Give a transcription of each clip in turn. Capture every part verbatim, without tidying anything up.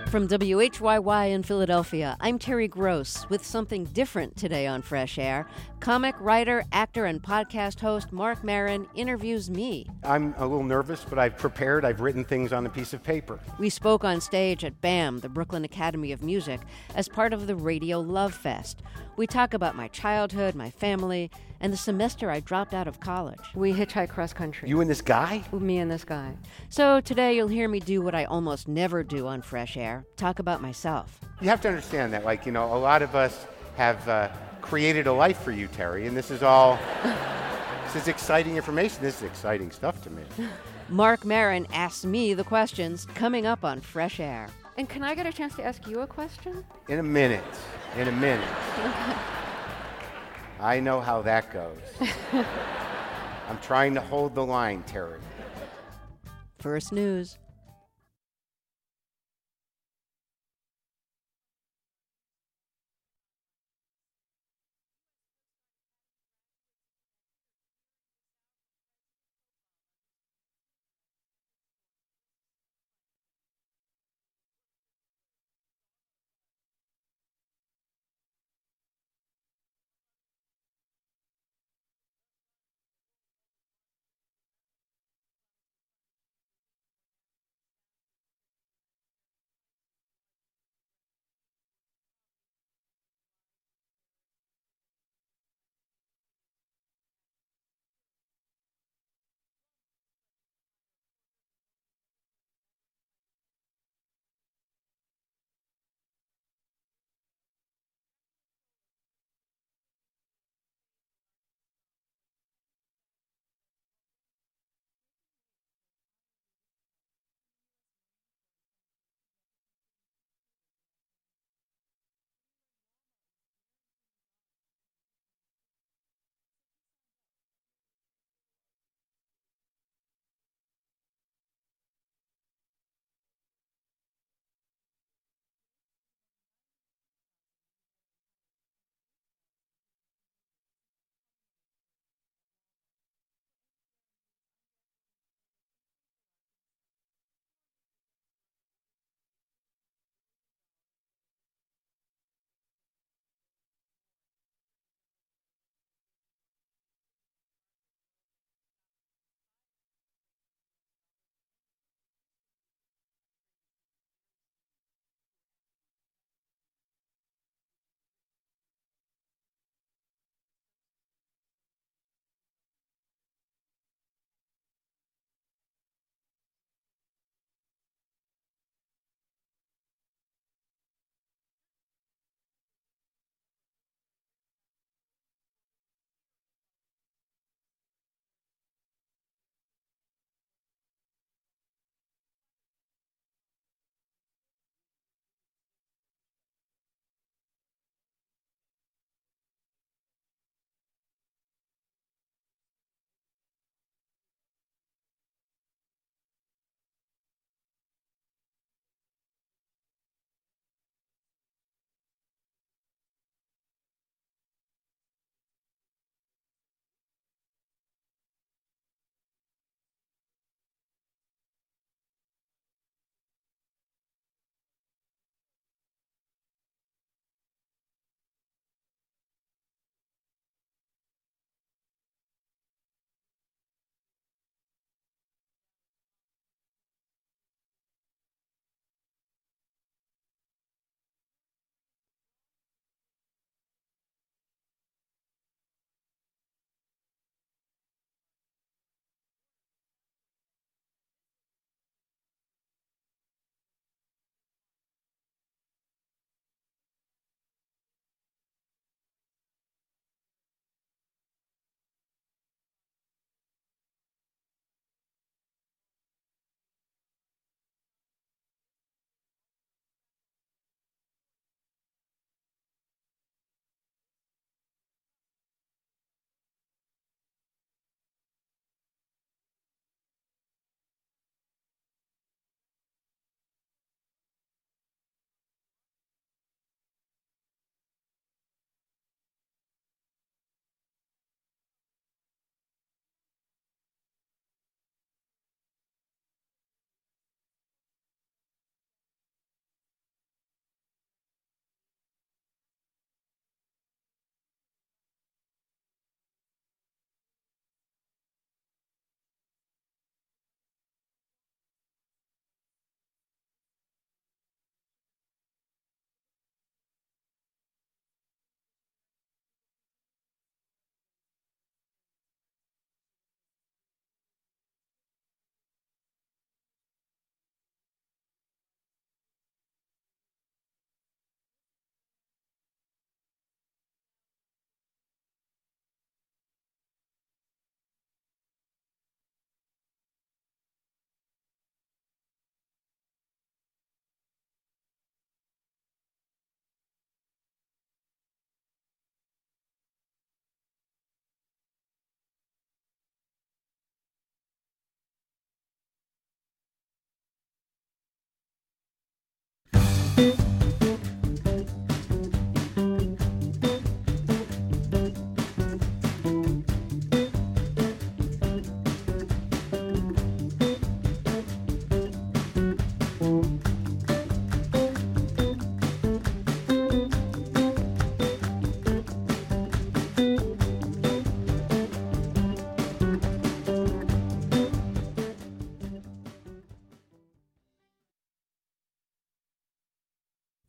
From W H Y Y in Philadelphia, I'm Terry Gross with something different today on Fresh Air. Comic, writer, actor, and podcast host Marc Maron interviews me. I'm a little nervous, but I've prepared. I've written things on a piece of paper. We spoke on stage at BAM, the Brooklyn Academy of Music, as part of the Radio Love Fest. We talk about my childhood, my family, and the semester I dropped out of college. We hitchhiked cross country. You and this guy? Me and this guy. So today you'll hear me do what I almost never do on Fresh Air, talk about myself. You have to understand that, like, you know, a lot of us have uh, created a life for you, Terry, and this is all, this is exciting information. This is exciting stuff to me. Marc Maron asks me the questions coming up on Fresh Air. And can I get a chance to ask you a question? In a minute. In a minute. I know how that goes. I'm trying to hold the line, Terry. First news.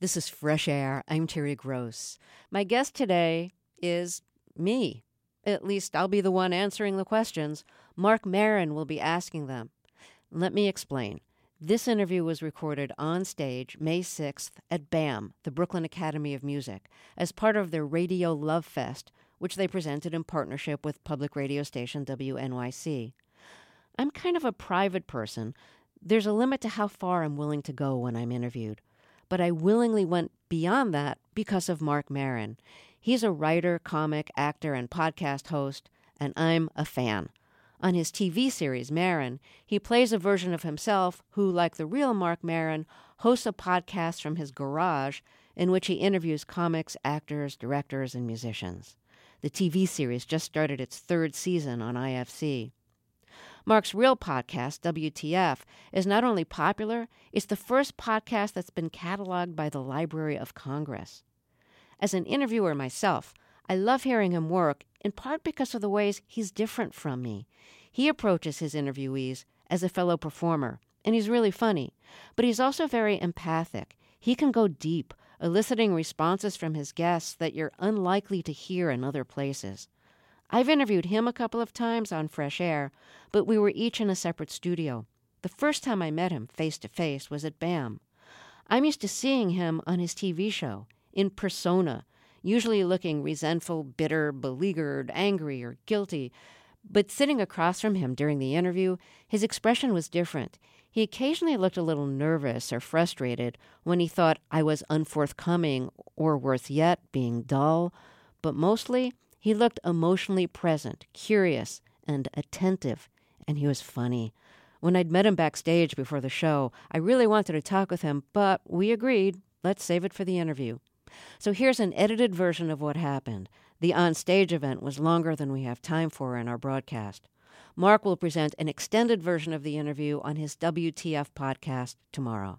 This is Fresh Air. I'm Terry Gross. My guest today is me. At least I'll be the one answering the questions. Marc Maron will be asking them. Let me explain. This interview was recorded on stage May sixth at BAM, the Brooklyn Academy of Music, as part of their Radio Love Fest, which they presented in partnership with public radio station W N Y C. I'm kind of a private person. There's a limit to how far I'm willing to go when I'm interviewed. But I willingly went beyond that because of Marc Maron. He's a writer, comic, actor, and podcast host, and I'm a fan. On his T V series, Maron, he plays a version of himself who, like the real Marc Maron, hosts a podcast from his garage in which he interviews comics, actors, directors, and musicians. The T V series just started its third season on I F C. Marc's real podcast, W T F, is not only popular, it's the first podcast that's been cataloged by the Library of Congress. As an interviewer myself, I love hearing him work, in part because of the ways he's different from me. He approaches his interviewees as a fellow performer, and he's really funny. But he's also very empathic. He can go deep, eliciting responses from his guests that you're unlikely to hear in other places. I've interviewed him a couple of times on Fresh Air, but we were each in a separate studio. The first time I met him face-to-face was at BAM. I'm used to seeing him on his T V show, in persona, usually looking resentful, bitter, beleaguered, angry, or guilty. But sitting across from him during the interview, his expression was different. He occasionally looked a little nervous or frustrated when he thought I was unforthcoming or, worse yet, being dull. But mostly, he looked emotionally present, curious, and attentive, and he was funny. When I'd met him backstage before the show, I really wanted to talk with him, but we agreed, let's save it for the interview. So here's an edited version of what happened. The on-stage event was longer than we have time for in our broadcast. Marc will present an extended version of the interview on his W T F podcast tomorrow.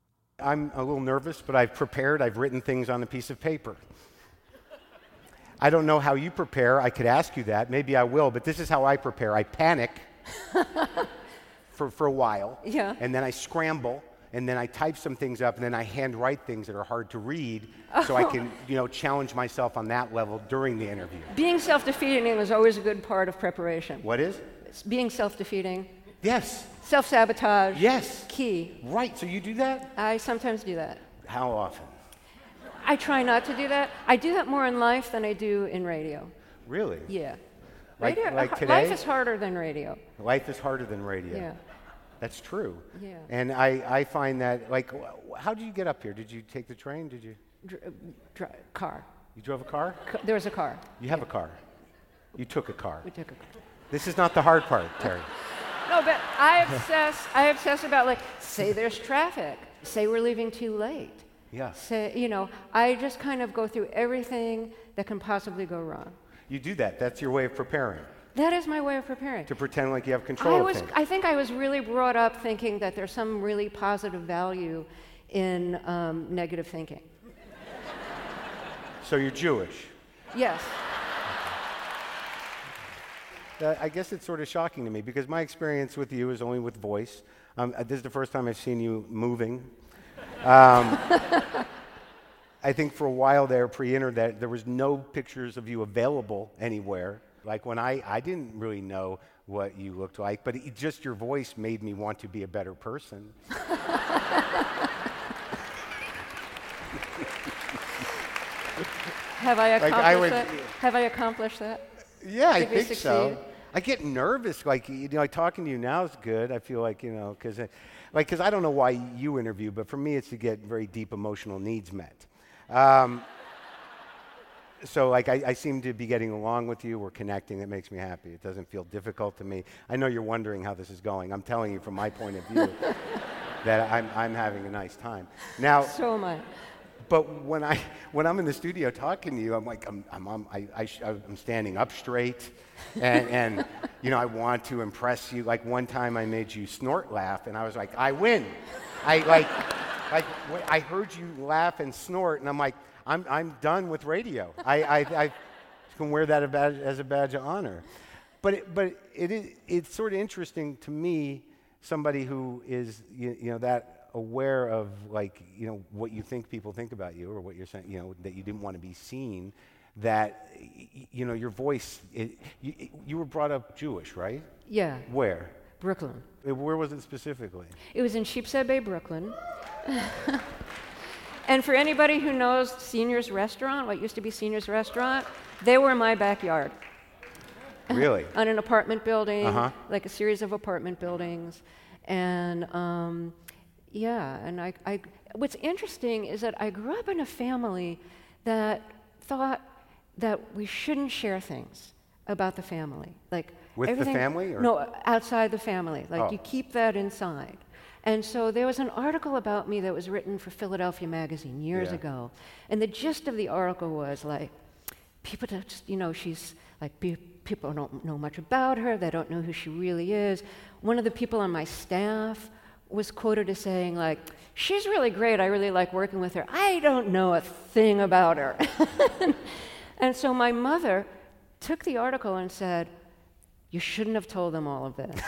I'm a little nervous, but I've prepared. I've written things on a piece of paper. I don't know how you prepare. I could ask you that. Maybe I will, but this is how I prepare. I panic for, for a while, Yeah. and then I scramble, and then I type some things up, and then I handwrite things that are hard to read so I can, you know, challenge myself on that level during the interview. Being self-defeating is always a good part of preparation. What is? Being self-defeating, Yes. self-sabotage, Yes. key. Right. So you do that? I sometimes do that. How often? I try not to do that. I do that more in life than I do in radio. Really? Yeah. Like- radio, like uh, today? Life is harder than radio. Life is harder than radio. Yeah. That's true. Yeah. And I, I find that, like, wh- how did you get up here? Did you take the train? Did you? Dr- uh, dri- car. You drove a car? C- there was a car. You have a car. You took a car. We took a car. This is not the hard part, Terry. No, but I obsess. I obsess about, like, say there's traffic. Say we're leaving too late. Yeah. Say, you know, I just kind of go through everything that can possibly go wrong. You do that. That's your way of preparing, That is my way of preparing. to pretend like you have control I of was. things. I think I was really brought up thinking that there's some really positive value in um, negative thinking. So you're Jewish. Yes. Uh, I guess it's sort of shocking to me because my experience with you is only with voice. Um, uh, this is the first time I've seen you moving. Um, I think for a while there, pre-internet, there was no pictures of you available anywhere. Like when I, I didn't really know what you looked like, but it, just your voice made me want to be a better person. Have I Like, accomplished I would- that? Have I accomplished that? Yeah, I Did we think so. succeed? I get nervous, like you know, like talking to you now is good. I feel like you know, because like because I don't know why you interview, but for me it's to get very deep emotional needs met. Um, so like I, I seem to be getting along with you. We're connecting. That makes me happy. It doesn't feel difficult to me. I know you're wondering how this is going. I'm telling you from my point of view that I'm I'm having a nice time now. So am I. But when I when I'm in the studio talking to you, I'm like I'm I'm I'm, I, I sh- I'm standing up straight, and, and you know I want to impress you. Like one time I made you snort laugh, and I was like I win. I like like wh- I heard you laugh and snort, and I'm like I'm I'm done with radio. I I, I can wear that a badge, as a badge of honor. But it, but it is it's sort of interesting to me, somebody who is you, you know that aware of, like, you know, what you think people think about you, or what you're saying, you know, that you didn't want to be seen, that, y- you know, your voice, it, you, you were brought up Jewish, right? Yeah, Where? Brooklyn. Uh, Where was it specifically? It was in Sheepshead Bay, Brooklyn. And for anybody who knows Senior's Restaurant, what used to be Senior's Restaurant, they were in my backyard. Really? On an apartment building, Uh-huh. like a series of apartment buildings. And um, yeah, and I, I, what's interesting is that I grew up in a family that thought that we shouldn't share things about the family. Like With the everything- family, or- No, outside the family. Like Oh. you keep that inside. And so there was an article about me that was written for Philadelphia Magazine years Yeah. ago. And the gist of the article was like, people just, you know, she's like, pe- people don't know much about her, they don't know who she really is. One of the people on my staff was quoted as saying, like, she's really great, I really like working with her. I don't know a thing about her. And so my mother took the article and said, you shouldn't have told them all of this.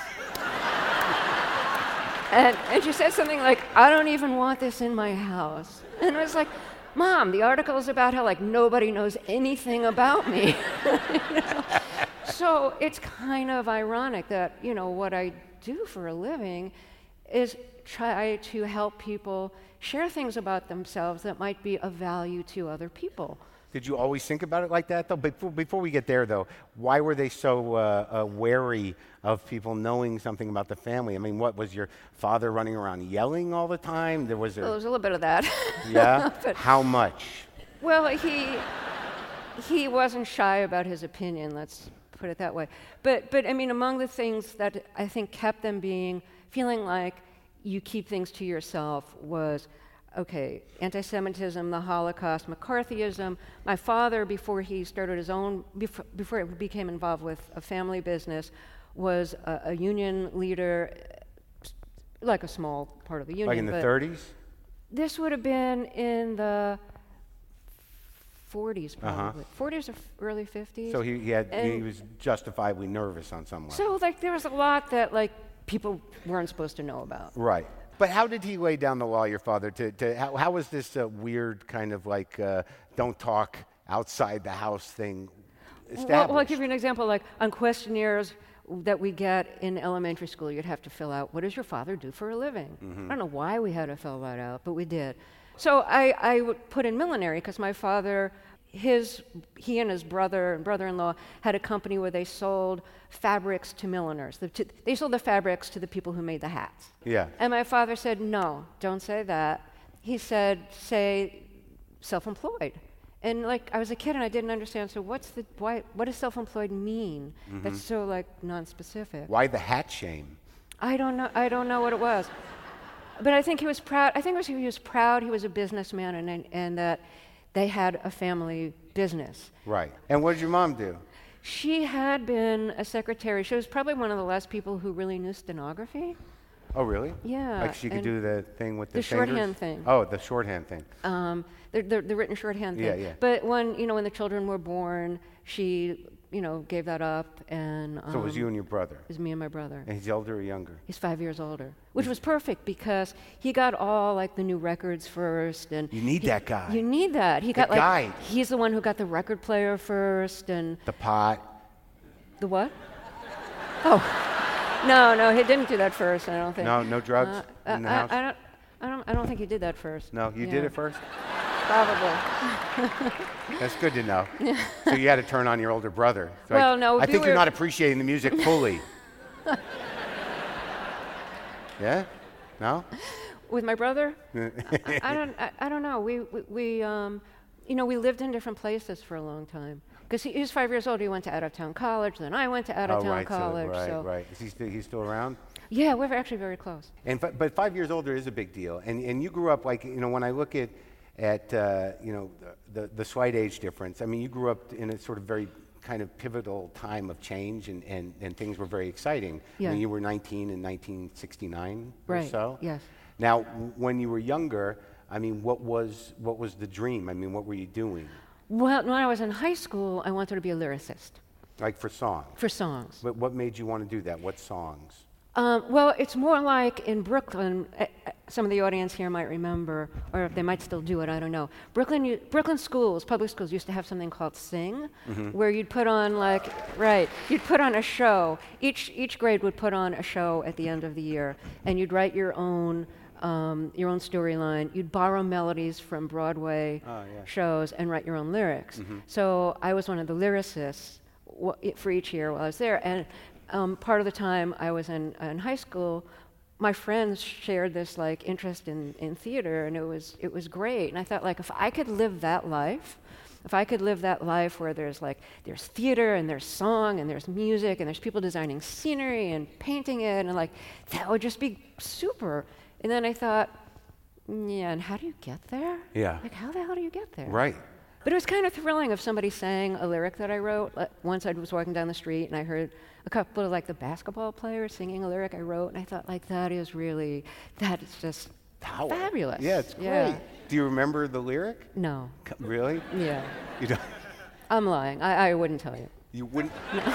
And, and she said something like, I don't even want this in my house. And I was like, Mom, the article is about how like nobody knows anything about me. You know? So it's kind of ironic that, you know, what I do for a living is try to help people share things about themselves that might be of value to other people. Did you always think about it like that, though? Before, before we get there, though, why were they so uh, uh, wary of people knowing something about the family? I mean, what, was your father running around yelling all the time? There was, Well, a, there's a little bit of that. yeah? But- How much? Well, he he wasn't shy about his opinion, let's put it that way. But but I mean, among the things that I think kept them being feeling like you keep things to yourself was, okay, anti-Semitism, the Holocaust, McCarthyism. My father, before he started his own, before, before he became involved with a family business, was a, a union leader, like a small part of the union. Like in the but thirties? This would have been in the forties, Uh-huh. probably. forties or f- early fifties. So he, he, had, he And- was justifiably nervous on some level. So, like, there was a lot that, like, people weren't supposed to know about. Right. But how did he lay down the law, your father? To, to how, how was this uh, weird kind of like uh, don't talk outside the house thing established? Well, well, I'll give you an example. Like, on questionnaires that we get in elementary school, you'd have to fill out, what does your father do for a living? Mm-hmm. I don't know why we had to fill that out, but we did. So I, I would put in millinery because my father, his, he and his brother and brother-in-law had a company where they sold fabrics to milliners. The, to, they sold the fabrics to the people who made the hats. Yeah. And my father said, no, don't say that. He said, say self-employed. And like, I was a kid and I didn't understand, so what's the, why, what does self-employed mean? Mm-hmm. That's so like non-specific. Why the hat shame? I don't know, I don't know what it was. But I think he was proud, I think it was he was proud he was a businessman and, and, and that they had a family business. Right. And what did your mom do? She had been a secretary. She was probably one of the last people who really knew stenography. Oh, really? Yeah, Like she could and do the thing with the, the fingers? shorthand thing. Oh, the shorthand thing. Um, the, the, the written shorthand thing. Yeah, yeah. But when, you know, when the children were born, she, you know, gave that up and... Um, So it was you and your brother. It was me and my brother. And he's older or younger? He's five years older, which was perfect because he got all like the new records first, and You need he- that guy. You need that. He The got like guide. he's the one who got the record player first, and The pot. the what? Oh, no, no, he didn't do that first. I don't think. No, no drugs Uh, in the I, house? I don't. I don't. I don't think he did that first. No, you Yeah, did it first? Probably. That's good to know. So you had to turn on your older brother. So Well, I, no, I we think you're were- not appreciating the music fully. Yeah? No? With my brother, I, I don't. I, I don't know. We, we, we, um, you know, we lived in different places for a long time. Because he, he was five years old. He went to out-of-town college. Then I went to Oh, out-of-town right. college. So, right, so right. Is he still, he's still around? yeah, we're actually very close. And fi- but five years older is a big deal. And and you grew up like, you know, when I look at at uh, you know the, the the slight age difference. I mean, you grew up in a sort of very kind of pivotal time of change, and, and, and things were very exciting. I Yeah. mean, you were nineteen in nineteen sixty-nine or Right, so. yes. Now, w- when you were younger, I mean, what was what was the dream? I mean, what were you doing? Well, when I was in high school, I wanted to be a lyricist Like for songs? for songs. But what made you want to do that? What songs? Um, well, it's more like in Brooklyn. Uh, uh, some of the audience here might remember, or they might still do it. I don't know. Brooklyn, u- Brooklyn schools, public schools, used to have something called Sing, Mm-hmm. where you'd put on like right, you'd put on a show. Each each grade would put on a show at the end of the year, and you'd write your own um, your own storyline. You'd borrow melodies from Broadway Oh, yeah. shows and write your own lyrics. Mm-hmm. So I was one of the lyricists w- i- for each year while I was there, and um, part of the time I was in, in high school, my friends shared this like interest in, in theater, and it was it was great. And I thought, like, if I could live that life, if I could live that life where there's like there's theater and there's song and there's music and there's people designing scenery and painting it, and like that would just be super. And then I thought, "Mm, yeah, and how do you get there? Yeah. Like, how the hell do you get there? Right. But it was kind of thrilling if somebody sang a lyric that I wrote. Like, once I was walking down the street and I heard a couple of like the basketball players singing a lyric I wrote, and I thought, like, that is really, that is just Power. fabulous. Yeah, it's great. Yeah. Do you remember the lyric? No. C- Really? Yeah. You don't? I'm lying. I, I wouldn't tell you. You wouldn't?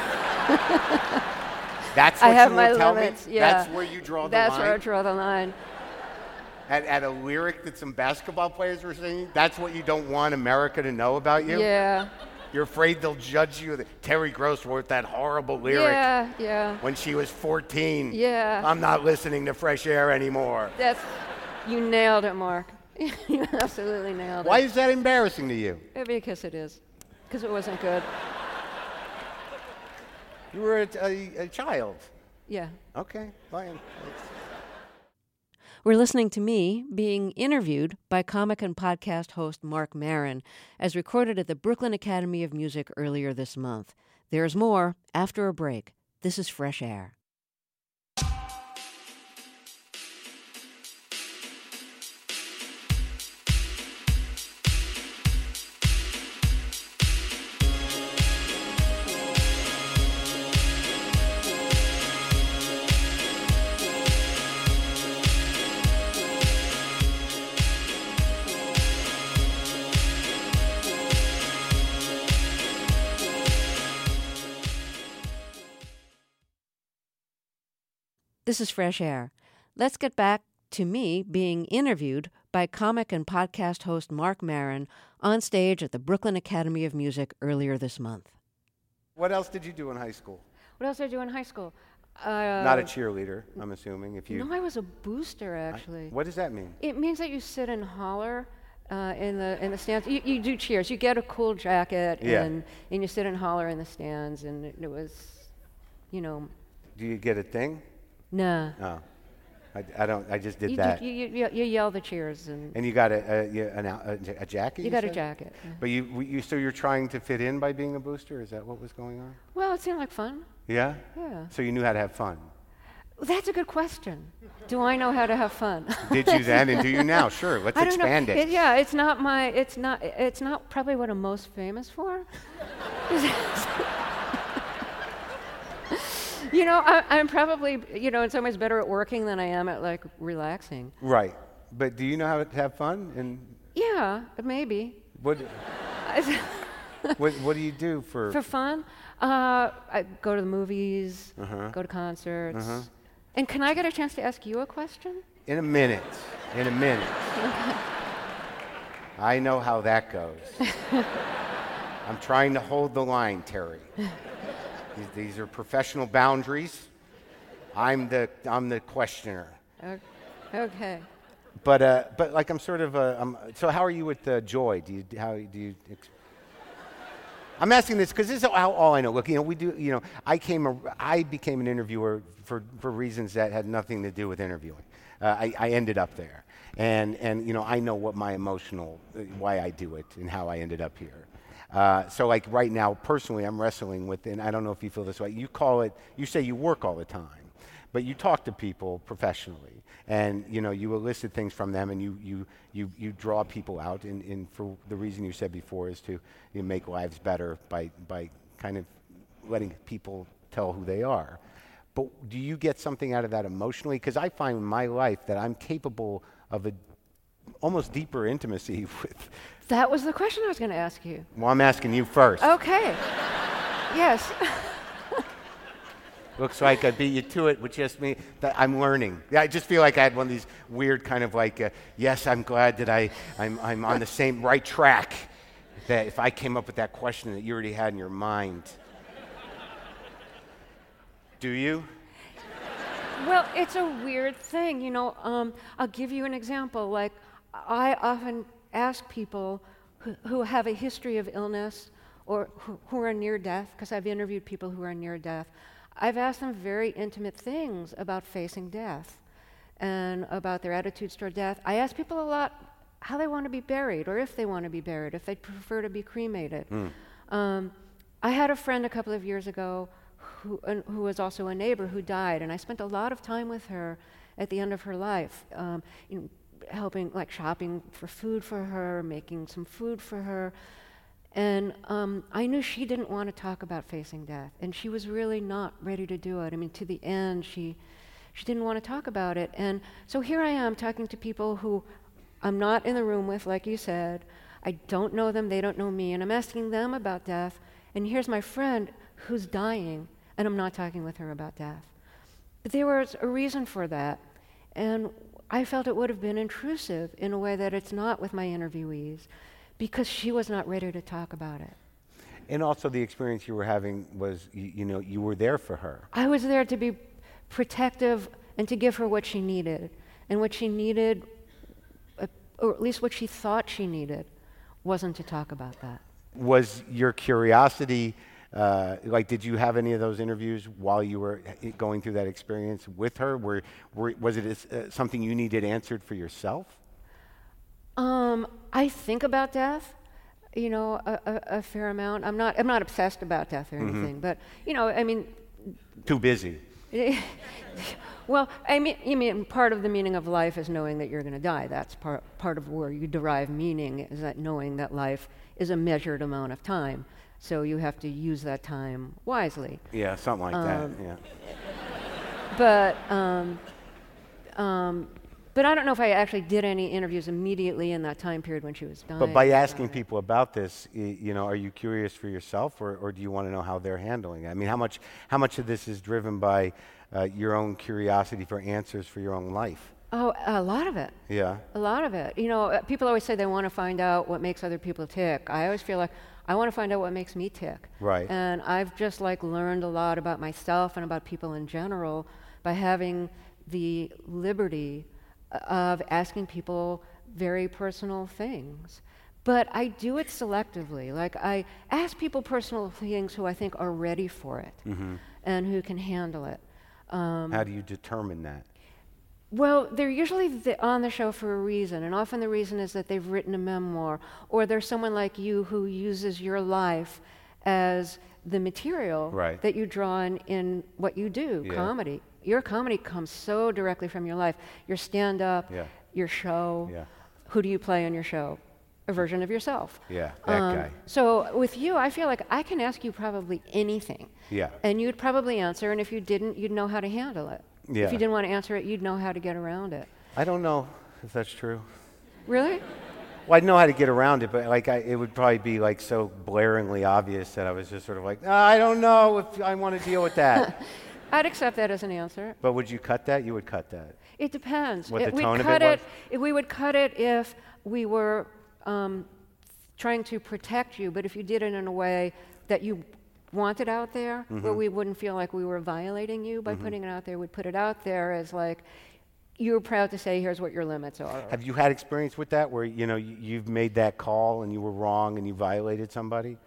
That's what I have you my will tell limits. me? Yeah. That's where you draw the That's line? where I draw the line. At, at a lyric that some basketball players were singing? That's what you don't want America to know about you? Yeah. You're afraid they'll judge you? That Terry Gross wrote that horrible lyric Yeah. Yeah. when she was fourteen. Yeah. I'm not listening to Fresh Air anymore. That's. You nailed it, Mark. You absolutely nailed Why it. is that embarrassing to you? Eh, Because it is. Because it wasn't good. You were a, a, a child. Yeah. Okay, fine. We're listening to me being interviewed by comic and podcast host Mark Maron, as recorded at the Brooklyn Academy of Music earlier this month. There's more after a break. This is Fresh Air. This is Fresh Air. Let's get back to me being interviewed by comic and podcast host Mark Maron on stage at the Brooklyn Academy of Music earlier this month. What else did you do in high school? What else did I do in high school? Uh, Not a cheerleader, I'm assuming. If you. No, I was a booster, actually. What does that mean? It means that you sit and holler uh, in the in the stands. You, you do cheers. You get a cool jacket, Yeah. and, and you sit and holler in the stands, and it, it was, you know, Do you get a thing? nah. No. I, I don't. I just did You, that. you, you, you, you yell the cheers, and And you got a, a, you- an, out- a, a jacket? you got a said? jacket. yeah. But you, we- you, so you're trying to fit in by being a booster? Is that what was going on? Well, it seemed like fun. Yeah? Yeah. So you knew how to have fun. That's a good question. Do I know how to have fun? Did you then and do you now? Sure, let's I don't expand know. it. Yeah, it's not my. It's not. It's not probably what I'm most famous for. You know, I, I'm probably, you know, in some ways better at working than I am at like relaxing. Right. But do you know how to have fun? And Yeah, maybe. what, what, what do you do for? For fun, uh, I go to the movies, Uh-huh. go to concerts. Uh-huh. And can I get a chance to ask you a question? In a minute. In a minute. I know how that goes. I'm trying to hold the line, Terry. These, these are professional boundaries. I'm the I'm the questioner. O- Okay. But uh, but like I'm sort of a. I'm, so how are you with uh, joy? Do you how do you? Ex- I'm asking this because this is all, all I know. Look, you know, we do. You know, I came. A, I became an interviewer for for reasons that had nothing to do with interviewing. Uh, I, I ended up there, and and you know, I know what my emotional, uh, why I do it, and how I ended up here. Uh, so like right now, personally, I'm wrestling with, and I don't know if you feel this way. You call it. You say you work all the time, but you talk to people professionally, and you know you elicit things from them, and you you you, you draw people out, and, and for the reason you said before is to you know, make lives better by by kind of letting people tell who they are. But do you get something out of that emotionally? Because I find in my life that I'm capable of a almost deeper intimacy with. That was the question I was going to ask you. Well, I'm asking you first. Okay. Yes. Looks like I beat you to it with just me. That I'm learning. Yeah, I just feel like I had one of these weird kind of like, uh, yes, I'm glad that I, I'm, I'm on the same right track. That if I came up with that question that you already had in your mind. Do you? Well, it's a weird thing, you know. Um, I'll give you an example. Like, I often ask people who, who have a history of illness or who, who are near death, because I've interviewed people who are near death. I've asked them very intimate things about facing death and about their attitudes toward death. I ask people a lot how they want to be buried, or if they want to be buried, if they prefer to be cremated. Mm. Um, I had a friend a couple of years ago who, uh, who was also a neighbor who died, and I spent a lot of time with her at the end of her life, um, you know, helping, like shopping for food for her, making some food for her. And um, I knew she didn't want to talk about facing death, and she was really not ready to do it. I mean, to the end, she she didn't want to talk about it. And so here I am talking to people who I'm not in the room with, like you said. I don't know them, they don't know me, and I'm asking them about death. And here's my friend who's dying, and I'm not talking with her about death. But there was a reason for that, and I felt it would have been intrusive in a way that it's not with my interviewees, because she was not ready to talk about it. And also the experience you were having was, you, you know, you were there for her. I was there to be protective and to give her what she needed. And what she needed, uh, or at least what she thought she needed, wasn't to talk about that. Was your curiosity, uh, like, did you have any of those interviews while you were going through that experience with her? Were, were, was it uh, something you needed answered for yourself? Um, I think about death, you know, a, a, a fair amount. I'm not, I'm not obsessed about death or anything, mm-hmm. but, you know, I mean... Too busy. Well, I mean, I mean, part of the meaning of life is knowing that you're going to die. That's part, part of where you derive meaning, is that knowing that life is a measured amount of time. So you have to use that time wisely. Yeah, something like um, that, yeah. But, um, um, But I don't know if I actually did any interviews immediately in that time period when she was dying. But by asking people about this, you know, are you curious for yourself, or, or do you want to know how they're handling it? I mean, how much how much of this is driven by uh, your own curiosity for answers for your own life? Oh, a lot of it. Yeah. A lot of it. You know, people always say they want to find out what makes other people tick. I always feel like I want to find out what makes me tick. Right. And I've just like learned a lot about myself and about people in general by having the liberty of asking people very personal things. But I do it selectively. Like, I ask people personal things who I think are ready for it, mm-hmm. and who can handle it. Um, How do you determine that? Well, they're usually th- on the show for a reason, and often the reason is that they've written a memoir, or there's someone like you who uses your life as the material right. that you draw in, in what you do, yeah. comedy. Your comedy comes so directly from your life. Your stand-up, yeah. your show. Yeah. Who do you play on your show? A version of yourself. Yeah, that um, guy. So with you, I feel like I can ask you probably anything. Yeah. And you'd probably answer, and if you didn't, you'd know how to handle it. Yeah. If you didn't want to answer it, you'd know how to get around it. I don't know if that's true. Really? Well, I'd know how to get around it, but like I, it would probably be like so blaringly obvious that I was just sort of like, oh, I don't know if I want to deal with that. I'd accept that as an answer. But would you cut that? You would cut that. It depends. What it, the tone we'd of cut it was? it, if we would cut it if we were um, trying to protect you, but if you did it in a way that you wanted out there, mm-hmm. where we wouldn't feel like we were violating you by mm-hmm. putting it out there, we'd put it out there as like, you're proud to say, here's what your limits are. Have you had experience with that, where you know you, you've made that call and you were wrong and you violated somebody?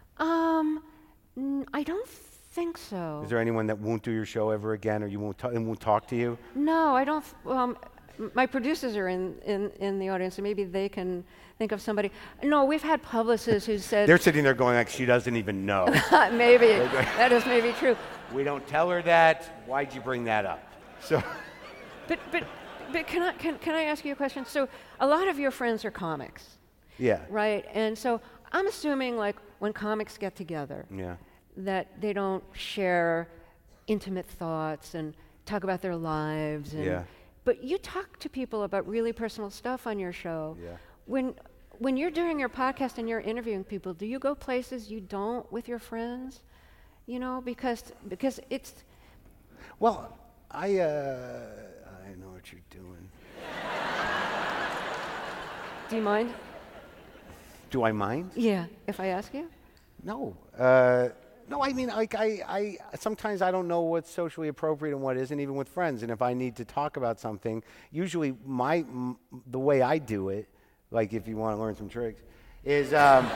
Um, n- I don't think so. Is there anyone that won't do your show ever again, or you won't t- and won't talk to you? No, I don't. Um, my producers are in, in, in the audience, so maybe they can think of somebody. No, we've had publicists who said... They're sitting there going like, she doesn't even know. Maybe. That is maybe true. We don't tell her that. Why'd you bring that up? So... But but but can I can can I ask you a question? So a lot of your friends are comics. Yeah. Right? And so I'm assuming like when comics get together, yeah. that they don't share intimate thoughts and talk about their lives and yeah. but you talk to people about really personal stuff on your show. Yeah. When when you're doing your podcast and you're interviewing people, do you go places you don't with your friends? You know, because because it's Well, I, uh, I know what you're doing. Do you mind? Do I mind? Yeah, if I ask you? No. Uh, no, I mean, like, I, I, sometimes I don't know what's socially appropriate and what isn't, even with friends. And if I need to talk about something, usually my, m- the way I do it, like if you want to learn some tricks, is, um,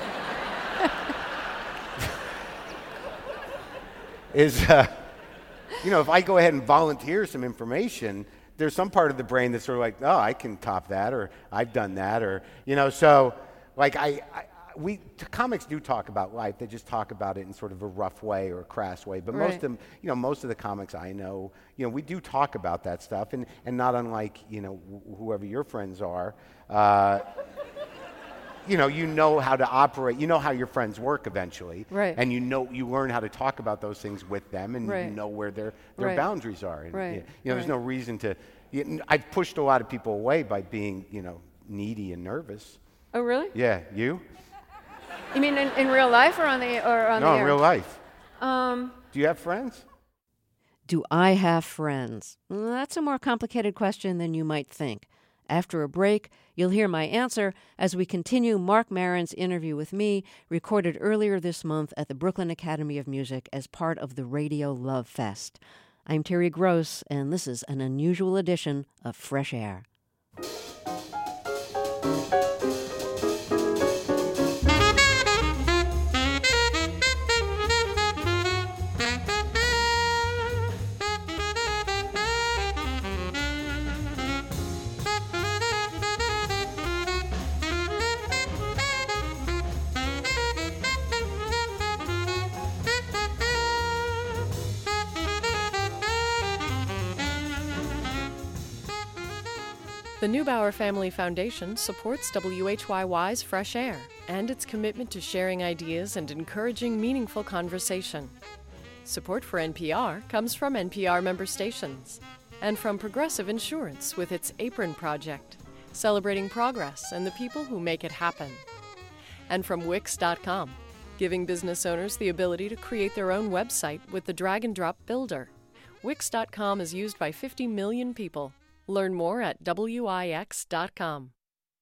is, uh, you know, if I go ahead and volunteer some information, there's some part of the brain that's sort of like, oh, I can top that, or I've done that, or, you know, so, like, I, I we, t- comics do talk about life. They just talk about it in sort of a rough way or a crass way. But Right. most of them, you know, most of the comics I know, you know, we do talk about that stuff, and, and not unlike, you know, wh- whoever your friends are, uh, you know, you know how to operate. You know how your friends work eventually, Right. and you know you learn how to talk about those things with them, and Right. you know where their their Right. boundaries are. And, Right. You know, there's Right. no reason to. You know, I've pushed a lot of people away by being, you know, needy and nervous. Oh, really? Yeah, you? You mean in, in real life or on the or on No, the in air? real life. Um, Do you have friends? Do I have friends? Mm, That's a more complicated question than you might think. After a break, you'll hear my answer as we continue Marc Maron's interview with me, recorded earlier this month at the Brooklyn Academy of Music as part of the Radio Love Fest. I'm Terry Gross, and this is an unusual edition of Fresh Air. The Neubauer Family Foundation supports W H Y Y's Fresh Air and its commitment to sharing ideas and encouraging meaningful conversation. Support for N P R comes from N P R member stations and from Progressive Insurance with its Apron Project, celebrating progress and the people who make it happen. And from Wix dot com, giving business owners the ability to create their own website with the drag and drop builder. Wix dot com is used by fifty million people. Learn more at W I X dot com.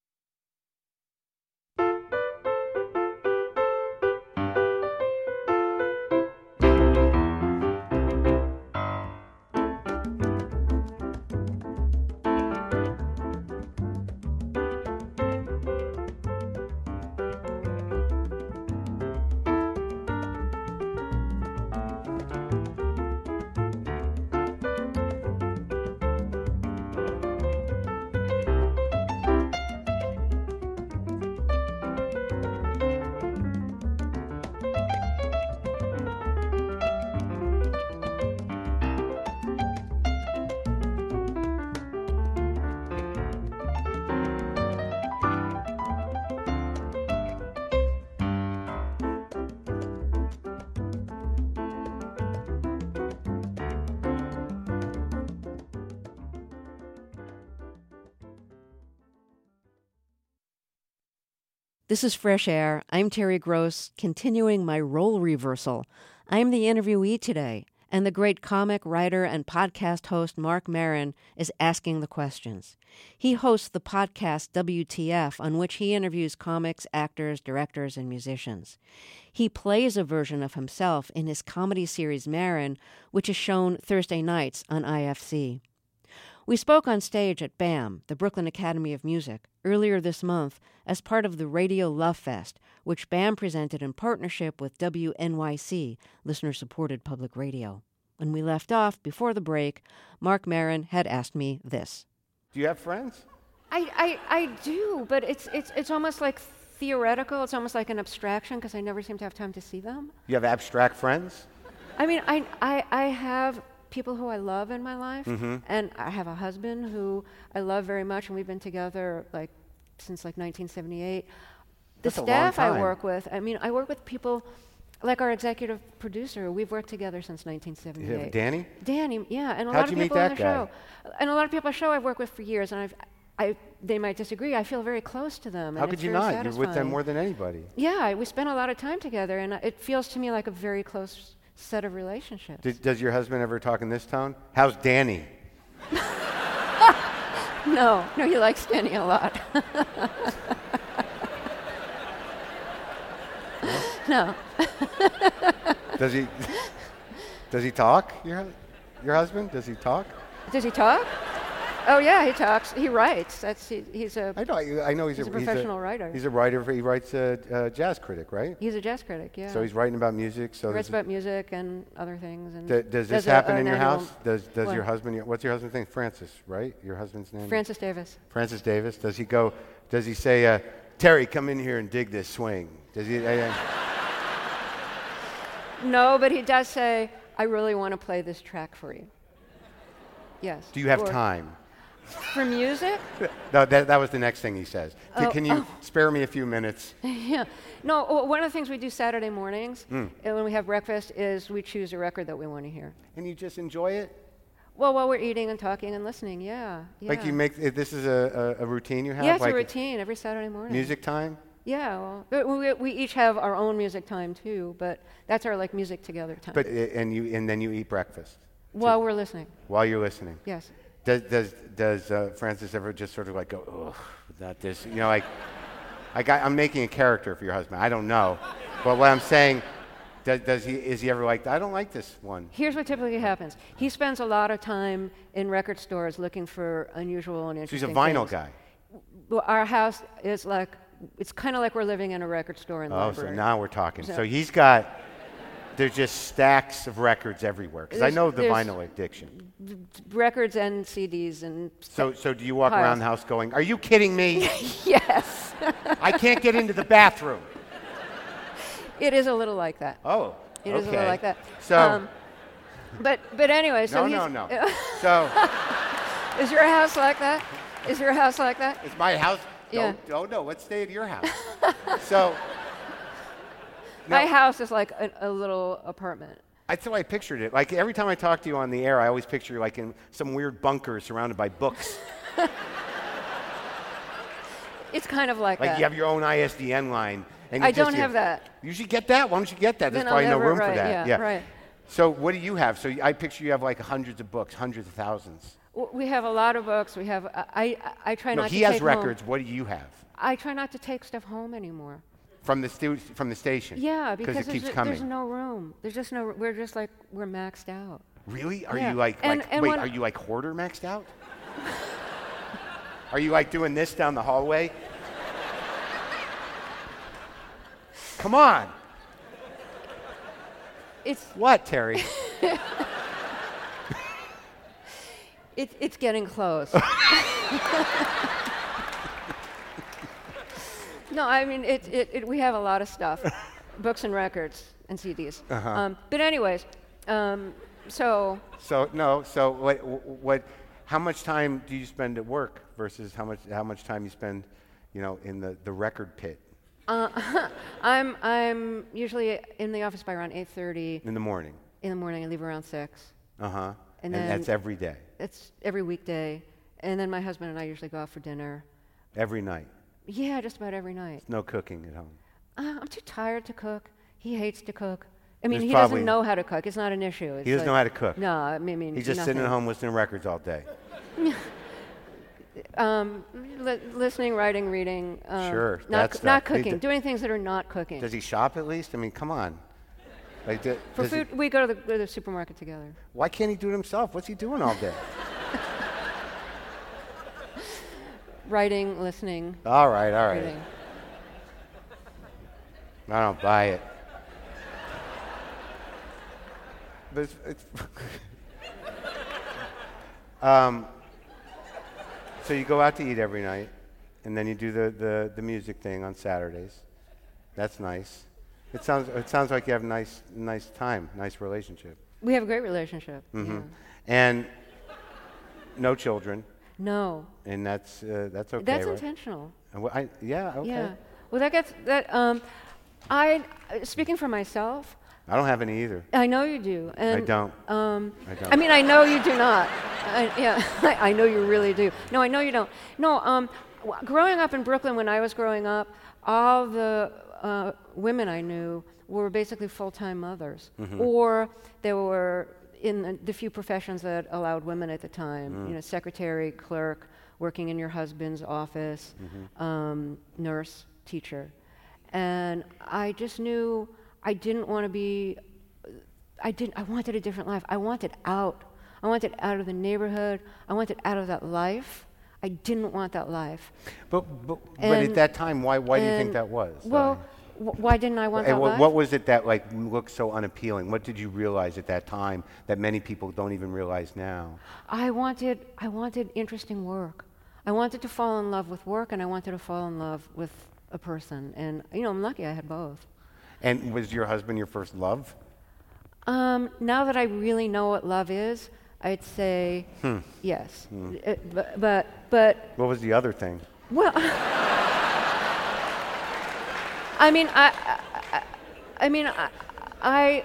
This is Fresh Air. I'm Terry Gross, continuing my role reversal. I'm the interviewee today, and the great comic, writer, and podcast host Marc Maron is asking the questions. He hosts the podcast W T F, on which he interviews comics, actors, directors, and musicians. He plays a version of himself in his comedy series Maron, which is shown Thursday nights on I F C. We spoke on stage at BAM, the Brooklyn Academy of Music, earlier this month as part of the Radio Love Fest, which BAM presented in partnership with W N Y C, listener-supported public radio. When we left off before the break, Marc Maron had asked me this. Do you have friends? I, I, I do, but it's, it's, it's almost like theoretical. It's almost like an abstraction because I never seem to have time to see them. You have abstract friends? I mean, I, I, I have people who I love in my life, Mm-hmm. and I have a husband who I love very much, and we've been together like since like nineteen seventy-eight. The That's a long staff I time. work with, I mean, I work with people like our executive producer. We've worked together since nineteen You seventy-eight. have Danny? Danny, yeah, and a How'd lot you of meet people on that the guy? show, and a lot of people on the show I've worked with for years, and I've, I, they might disagree. I feel very close to them. How and could it's you very not? You're with them satisfying. more than anybody. Yeah, we spend a lot of time together, and it feels to me like a very close set of relationships. Did, does your husband ever talk in this tone? How's Danny? No, no, he likes Danny a lot. No. Does he? Does he talk? Your your husband? Does he talk? Does he talk? Oh yeah, he talks. He writes. That's he, he's a I know. I know he's, he's a, a professional he's a, writer. He's a writer. For, he writes a, a jazz critic, right? He's a jazz critic. Yeah. So he's writing about music. So he writes this- about music and other things. And D- does this does a- happen an in your annual- house? Does does What? your husband? What's your husband's name? Francis, right? Your husband's name? Francis Davis. Francis Davis. Does he go? Does he say, uh, Terry, come in here and dig this swing? Does he? Uh, uh, No, but he does say, "I really want to play this track for you." Yes. do you have Or- time? for music? No, that, that was the next thing he says. Can, Oh, can you spare me a few minutes? Yeah. No, w- one of the things we do Saturday mornings Mm. uh, when we have breakfast is we choose a record that we want to hear. And you just enjoy it? Well, while we're eating and talking and listening, yeah. yeah. Like you make uh, this is a, a, a routine you have? Yeah, it's like a routine every Saturday morning. Music time? Yeah, well, but we, we each have our own music time too, but that's our like music together time. But uh, and you and then you eat breakfast while we're listening, while you're listening. yes. Does does does uh, Francis ever just sort of like go, ugh, not this? You know, like I got, I'm making a character for your husband. I don't know, but what I'm saying, does, does he is he ever like, I don't like this one? Here's what typically happens. He spends a lot of time in record stores looking for unusual and So he's interesting a vinyl things. guy. Well, our house is like, it's kind of like we're living in a record store in the Oh, so library. now we're talking. So- So he's got, there's just stacks of records everywhere. Because I There's- know the there's- vinyl addiction. Records and C Ds and So so do you walk piles. around the house going, are you kidding me? yes, I can't get into the bathroom. it is a little like that. Oh, It okay. is a little like that. So, Um, but but anyway, so no, he's, no, no. So, Is your house like that? Is your house like that? it's my house. Yeah. Don't, don't know. Let's stay at your house. So, My no. house is like a, a little apartment. That's how I pictured it. Like every time I talk to you on the air, I always picture you like in some weird bunker surrounded by books. It's kind of like, Like that. you have your own I S D N line. And you I just- don't you- have that. You should get that. Why don't you get that? There's Then I'll probably no never room for write, that. yeah, right. So what do you have? So I picture you have like hundreds of books, hundreds of thousands. W- We have a lot of books. We have. I. I, I try No, not he to has take records. Home. What do you have? I try not to take stuff home anymore. From the stu- from the station? Yeah, because it there's, keeps ju- coming. there's no room. There's just no. We're just like we're maxed out. Really? Are Yeah. you like, And- like and wait, when- are you like hoarder maxed out? Are you like doing this down the hallway? Come on. It's What, Terry? it's it's getting close. No, I mean it, it, it. We have a lot of stuff, books and records and C Ds. Uh-huh. Um, but anyways, um, so So no. So what? What? How much time do you spend at work versus how much how much time you spend, you know, in the, the record pit uh, I'm I'm usually in the office by around eight thirty in the morning? in the morning. I leave around six. Uh huh. And And, then- that's every day, It's every weekday, and then my husband and I usually go out for dinner. every night. Yeah, just about every night. No cooking at home. Uh, I'm too tired to cook. He hates to cook. I mean, There's he probably- doesn't know how to cook. It's not an issue. It's He doesn't like- know how to cook. No, I mean, He's just nothing. sitting at home listening to records all day. Um, li- listening, writing, reading. Uh, Sure, Not, that coo- stuff. not He cooking. d- Doing things that are not cooking. Does he shop at least? I mean, come on. Like, do- For does he- food, we go to the, go to the supermarket together. why can't he do it himself? What's he doing all day? Writing, listening, all right, all right. reading. I don't buy it. But it's, it's um, so you go out to eat every night, and then you do the, the, the music thing on Saturdays. That's nice. It sounds it sounds like you have a nice nice time, nice relationship. We have a great relationship. hmm Yeah. And no children, No, and that's uh, that's okay, that's right? intentional. And wh- I, yeah, okay. Yeah. Well, that gets that. Um, I uh, speaking for myself. I don't have any either. I know you do. And, I don't. Um, I don't. I mean, I know you do not. I, yeah, I, I know you really do. No, I know you don't. No, um, w- growing up in Brooklyn, when I was growing up, all the uh, women I knew were basically full-time mothers, Mm-hmm. or they were in the, the few professions that allowed women at the time. Mm. You know, secretary, clerk, working in your husband's office, Mm-hmm. um, nurse, teacher, and I just knew I didn't want to be. I didn't. I wanted a different life. I wanted out. I wanted out of the neighborhood. I wanted out of that life. I didn't want that life. But, but, but at And- that time, why, why do you think and- that was? Well, w- why didn't I want And that what, life? what was it that like looked so unappealing? What did you realize at that time that many people don't even realize now? I wanted. I wanted interesting work. I wanted to fall in love with work, and I wanted to fall in love with a person. And you know, I'm lucky I had both. And was your husband your first love? Um, now that I really know what love is, I'd say Hmm. yes. Uh, but, but but What was the other thing? well, I mean I I, I- I mean I, I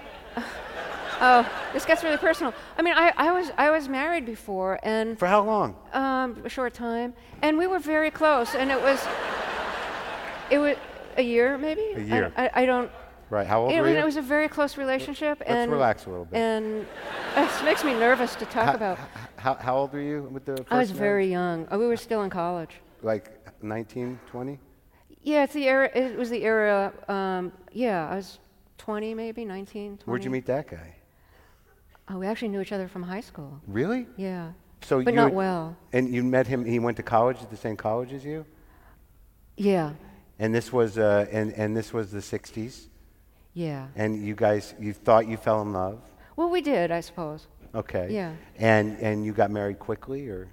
oh this gets really personal. I mean I, I was I was married before and For how long? um, a short time, and we were very close, and it was it was a year maybe. A year. I, I, I don't. Right. How old It, were was- you? it was a very close relationship, Let's and relax a little bit. And it makes me nervous to talk How- about. How, how old were you with the first I was marriage? very young. Oh, we were still in college. Like nineteen, twenty? Yeah, it's the era. It was the era. Um, yeah, I was twenty, maybe nineteen, twenty. Where'd you meet that guy? Oh, we actually knew each other from high school. Really? Yeah, So but you not had- well. And you met him, he went to college at the same college as you? Yeah, And this was, uh, and, and this was the sixties? yeah. And you guys, you thought you fell in love? Well, we did, I suppose. Okay. Yeah. And, and you got married quickly, or?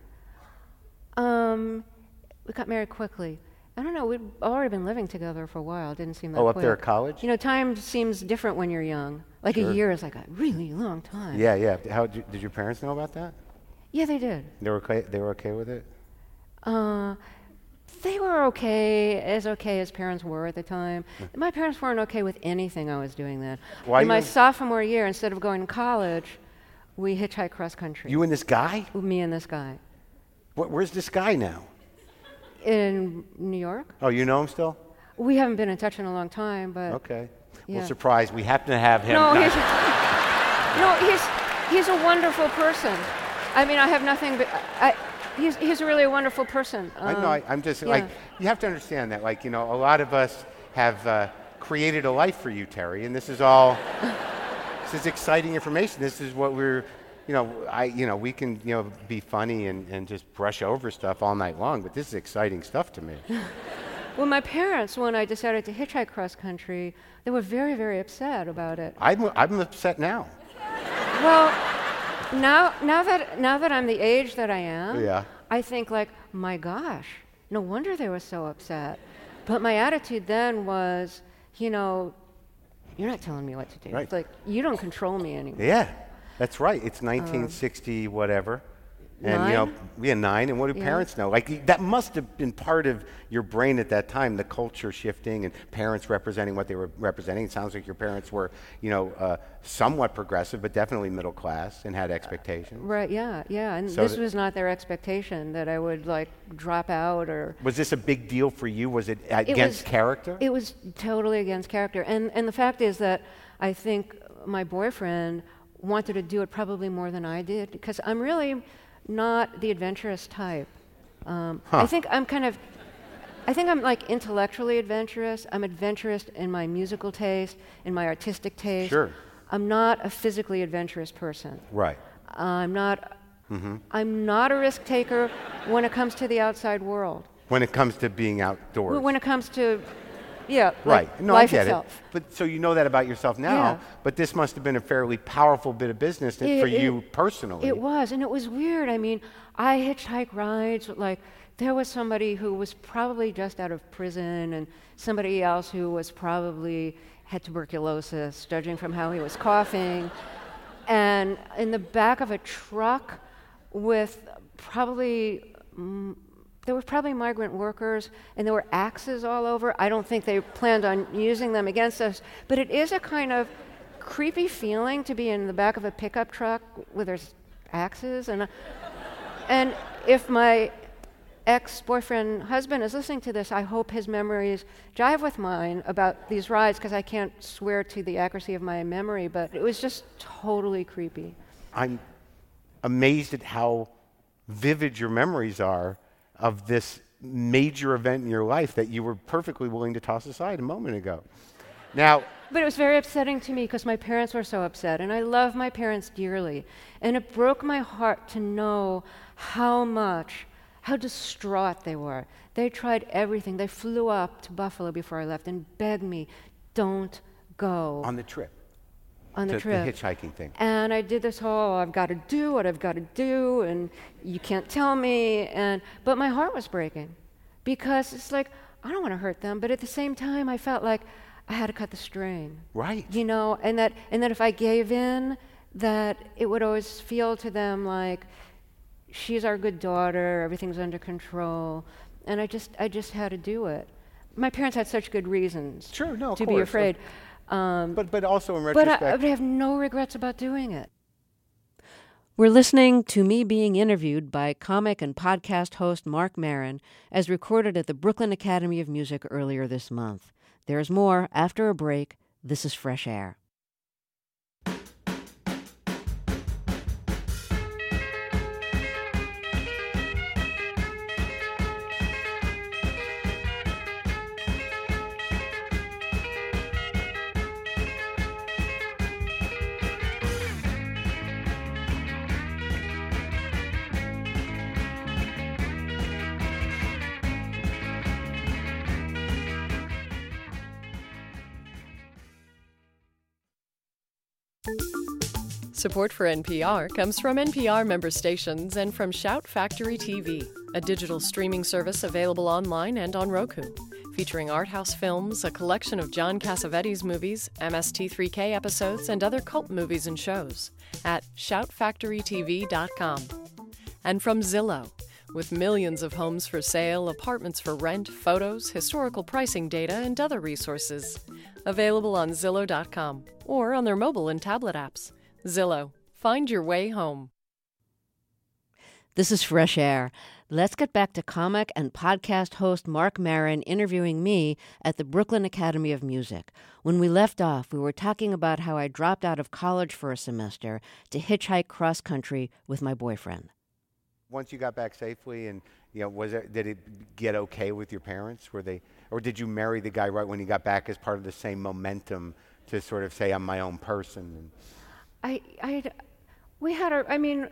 Um, we got married quickly. I don't know. We'd already been living together for a while. It didn't seem that Oh, up quick. there at college? You know, time seems different when you're young. Like Sure. a year is like a really long time. Yeah, yeah. How, did, you- did your parents know about that? Yeah, they did. They were okay, they were okay with it? Uh, they were okay, as okay as parents were at the time. My parents weren't okay with anything I was doing then. Why In my you- sophomore year, instead of going to college, we hitchhiked cross country. You and this guy? Me and this guy. What, where's this guy now? In New York? Oh, you know him still? We haven't been in touch in a long time, but Okay. yeah. Well, surprise, we happen to have him. No, not- he's, no, he's he's a wonderful person. I mean, I have nothing but I, he's he's really a wonderful person. I know. Um, I, I'm just yeah. like, you have to understand that, like, you know, a lot of us have uh, created a life for you, Terry, and this is all, this is exciting information. This is what we're, you know, I, you know, we can, you know, be funny and, and just brush over stuff all night long, but this is exciting stuff to me. Well, my parents, when I decided to hitchhike cross country, they were very, very upset about it. I'm, I'm upset now. Well, now, now that now that I'm the age that I am, Yeah. I think like, my gosh, no wonder they were so upset. But my attitude then was, you know, you're not telling me what to do. Right. It's like you don't control me anymore. Yeah, that's right. It's nineteen sixty whatever. And, you know, Nine? yeah, nine. And what do Yeah. parents know? Like, that must have been part of your brain at that time, the culture shifting and parents representing what they were representing. It sounds like your parents were, you know, uh, somewhat progressive, but definitely middle class and had expectations. Right, yeah, yeah. And So this that- was not their expectation that I would like drop out or Was this a big deal for you? Was it It against was- character? It was totally against character. And and the fact is that I think my boyfriend wanted to do it probably more than I did because I'm really not the adventurous type. Um, Huh. I think I'm kind of I think I'm like intellectually adventurous. I'm adventurous in my musical taste, in my artistic taste. Sure. I'm not a physically adventurous person. Right. I'm not Mm-hmm. I'm not a risk taker when it comes to the outside world. When it comes to being outdoors. When it comes to yeah, Right. like No, life I get itself. it. But so you know that about yourself now, Yeah. but this must have been a fairly powerful bit of business that- It- for it- you personally. It was, and it was weird. I mean, I hitchhike rides. Like, there was somebody who was probably just out of prison, and somebody else who was probably had tuberculosis, judging from how he was coughing. And in the back of a truck with probably, mm, there were probably migrant workers, and there were axes all over. I don't think they planned on using them against us, but it is a kind of creepy feeling to be in the back of a pickup truck where there's axes. And, and if my ex-boyfriend husband is listening to this, I hope his memories jive with mine about these rides, because I can't swear to the accuracy of my memory, but it was just totally creepy. I'm amazed at how vivid your memories are of this major event in your life that you were perfectly willing to toss aside a moment ago. Now, but it was very upsetting to me because my parents were so upset, and I love my parents dearly. And it broke my heart to know how much, how distraught they were. They tried everything. They flew up to Buffalo before I left and begged me, don't go. On the trip. On the to trip. The hitchhiking thing. And I did this whole, I've got to do what I've got to do, and you can't tell me. And but my heart was breaking because it's like, I don't want to hurt them, but at the same time, I felt like I had to cut the string. Right. You know, and that and that if I gave in, that it would always feel to them like, she's our good daughter, everything's under control. And I just I just had to do it. My parents had such good reasons Sure, no, of to course. be afraid. Um, But but also in but retrospect. I, but I have no regrets about doing it. We're listening to me being interviewed by comic and podcast host Marc Maron, as recorded at the Brooklyn Academy of Music earlier this month. There's more after a break. This is Fresh Air. Support for N P R comes from N P R member stations and from Shout Factory T V, a digital streaming service available online and on Roku, featuring art house films, a collection of John Cassavetes movies, M S T three K episodes, and other cult movies and shows at shout factory t v dot com. And from Zillow, with millions of homes for sale, apartments for rent, photos, historical pricing data, and other resources. Available on zillow dot com or on their mobile and tablet apps. Zillow. Find your way home. This is Fresh Air. Let's get back to comic and podcast host Marc Maron interviewing me at the Brooklyn Academy of Music. When we left off, we were talking about how I dropped out of college for a semester to hitchhike cross country with my boyfriend. Once you got back safely, and you know, was it did it get okay with your parents? Were they, or did you marry the guy right when you got back as part of the same momentum to sort of say I'm my own person? And I, I, we had our, I mean,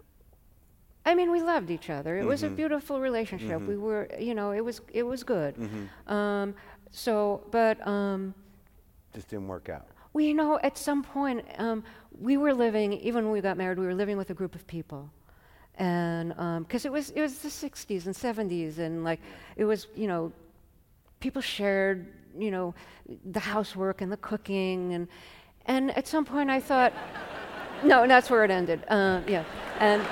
I mean, we loved each other. It mm-hmm. was a beautiful relationship. Mm-hmm. We were, you know, it was, it was good. Mm-hmm. Um, so, but um, just didn't work out. Well, you know, at some point, um, we were living. Even when we got married, we were living with a group of people, and because um, it was, it was the sixties and seventies, and like, it was, you know, people shared, you know, the housework and the cooking, and. And at some point I thought, no, that's where it ended. Uh, yeah, and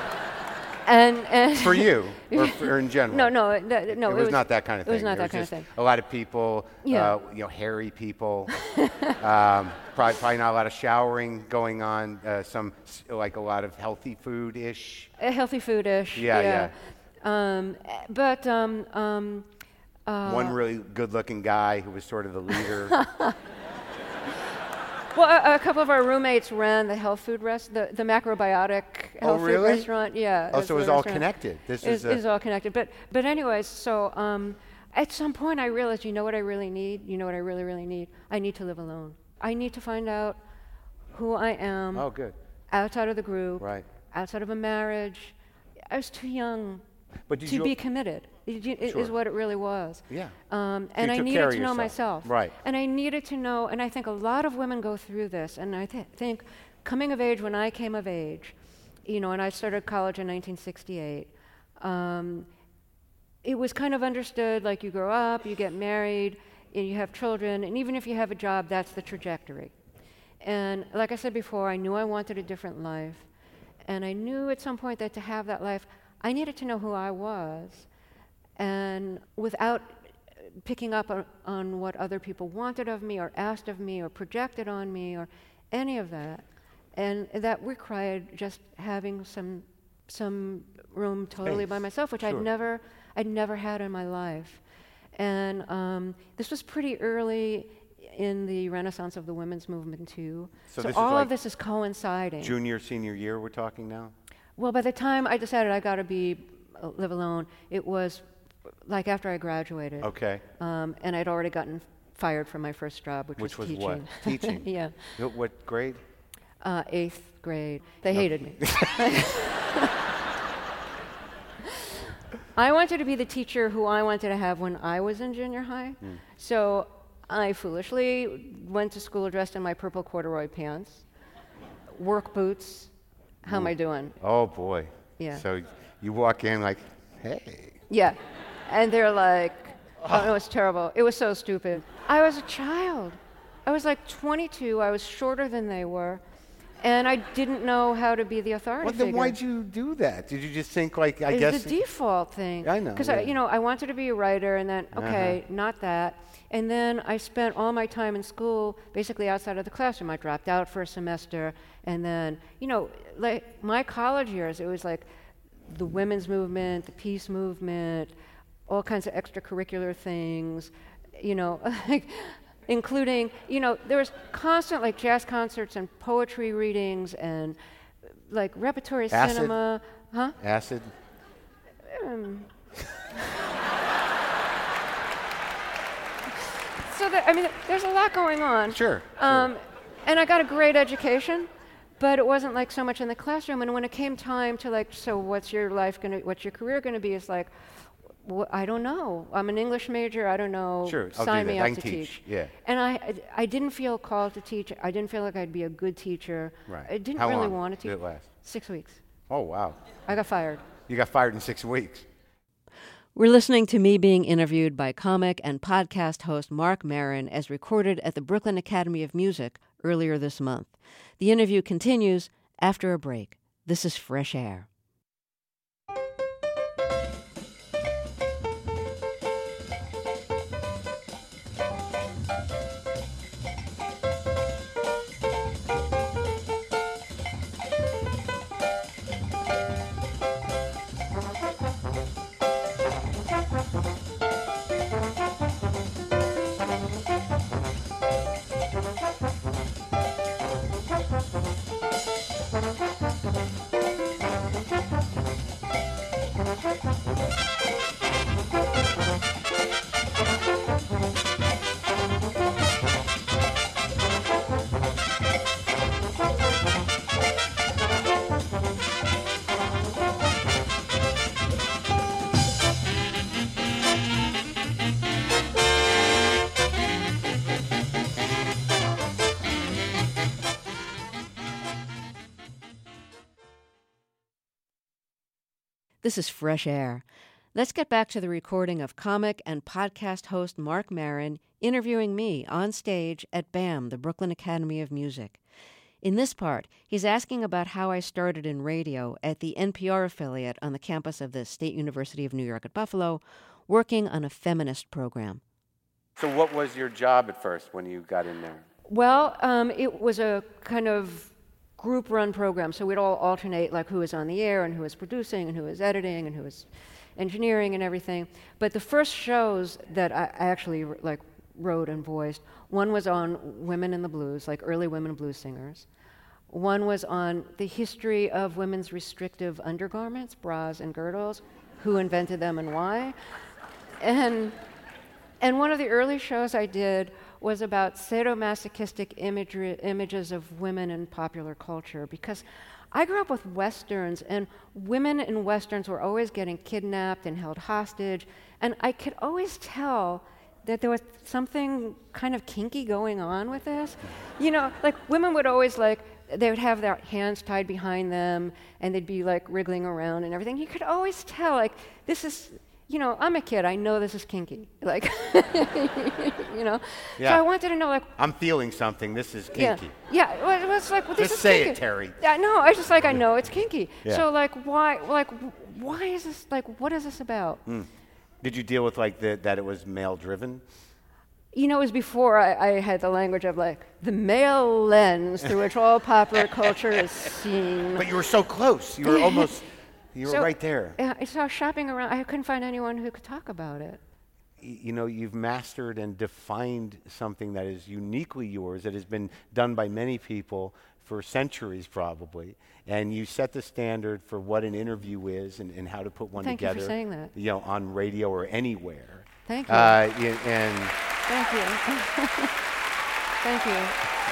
and and for you or, for, or in general? No, no, th- no. It, it was, was not that kind of thing. It was not there that was kind of thing. A lot of people, yeah. uh, you know, hairy people. um, probably, probably not a lot of showering going on. Uh, some like a lot of healthy food-ish. A healthy food-ish. Yeah, yeah. yeah. Um, but um, um, uh, one really good-looking guy who was sort of the leader. Well, a, a couple of our roommates ran the health food rest, the, the macrobiotic health oh, really? food restaurant. Yeah. Oh, so it was all restaurant. connected. This is is, is all connected. But but anyways, so um, at some point I realized, you know what I really need? You know what I really really need? I need to live alone. I need to find out who I am. Oh, good. Outside of the group. Right. Outside of a marriage. I was too young but did to you be committed. It sure. is what it really was. Yeah. Um, so and I needed to know yourself. myself. Right. And I needed to know, and I think a lot of women go through this, and I th- think coming of age, when I came of age, you know, and I started college in nineteen sixty-eight, um, it was kind of understood, like you grow up, you get married, and you have children, and even if you have a job, that's the trajectory. And like I said before, I knew I wanted a different life, and I knew at some point that to have that life, I needed to know who I was. And without picking up on, on what other people wanted of me or asked of me or projected on me or any of that. And that required just having some some room totally Space. by myself, which Sure. I'd never, I'd never had in my life. And um, this was pretty early in the renaissance of the women's movement too. So So, this is all like of this is coinciding. Junior, senior year we're talking now? Well, by the time I decided I got to be uh, live alone, it was like after I graduated. Okay. Um, and I'd already gotten fired from my first job, which, Which was was what? teaching. Teaching? Yeah. You know, what grade? Uh, eighth grade. They hated me. I wanted to be the teacher who I wanted to have when I was in junior high. Mm. So I foolishly went to school dressed in my purple corduroy pants, work boots. How am I doing? Oh, boy. Yeah. So you walk in like, hey. Yeah. And they're like, oh, no, it's terrible. It was so stupid. I was a child. I was like twenty-two. I was shorter than they were. And I didn't know how to be the authority Well, then figure. why'd you do that? Did you just think like, I It's guess... the default thing. I know, Because, yeah. you know, I wanted to be a writer, and then, okay, Uh-huh. not that. And then I spent all my time in school basically outside of the classroom. I dropped out for a semester. And then, you know, like my college years, it was like the women's movement, the peace movement, all kinds of extracurricular things, you know, like, including, you know, there was constant like jazz concerts and poetry readings and like repertory Acid? cinema. Huh? Acid? Um, so there, I mean, there's a lot going on. Sure. Um, sure. And I got a great education, but it wasn't like so much in the classroom. And when it came time to like, so what's your life gonna, what's your career gonna be? It's like, wh- I don't know. I'm an English major. I don't know. Sure, I'll Sign do me that. I up can to teach, yeah. And I, I, I didn't feel called to teach. I didn't feel like I'd be a good teacher. Right. I didn't How really long want to teach. did it last? Six weeks. Oh, wow. I got fired. You got fired in six weeks. We're listening to me being interviewed by comic and podcast host Marc Maron as recorded at the Brooklyn Academy of Music earlier this month. The interview continues after a break. This is Fresh Air. This is Fresh Air. Let's get back to the recording of comic and podcast host Marc Maron interviewing me on stage at BAM, the Brooklyn Academy of Music. In this part, he's asking about how I started in radio at the N P R affiliate on the campus of the State University of New York at Buffalo, working on a feminist program. So what was your job at first when you got in there? Well, um, it was a kind of group-run program, so we'd all alternate, like who was on the air and who was producing and who was editing and who was engineering and everything. But the first shows that I I actually like wrote and voiced, one was on women in the blues, like early women blues singers. One was on the history of women's restrictive undergarments, bras and girdles, who invented them and why. And and one of the early shows I did was about sadomasochistic imagery, images of women in popular culture, because I grew up with Westerns, and women in Westerns were always getting kidnapped and held hostage, and I could always tell that there was something kind of kinky going on with this. You know, like women would always like, they would have their hands tied behind them, and they'd be like wriggling around and everything. You could always tell, like, this is, you know, I'm a kid, I know this is kinky. Like, you know? Yeah. So I wanted to know, like, I'm feeling something. This is yeah, kinky. yeah. Well, it was like, well, this Just is say kinky. it, Terry. Yeah, no, I was just like, I know it's kinky. Yeah. So like, why, like, why is this, like, what is this about? Mm. Did you deal with like the, that it was male-driven? You know, it was before I, I had the language of like the male lens through which all popular culture is seen. But you were so close. You were almost You were so, right there. Uh, so I was shopping around. I couldn't find anyone who could talk about it. Y- You know, you've mastered and defined something that is uniquely yours, that has been done by many people for centuries probably, and you set the standard for what an interview is and, and how to put one Thank you together. for saying that. You know, on radio or anywhere. Thank you. Uh, y- and Thank you. Thank you.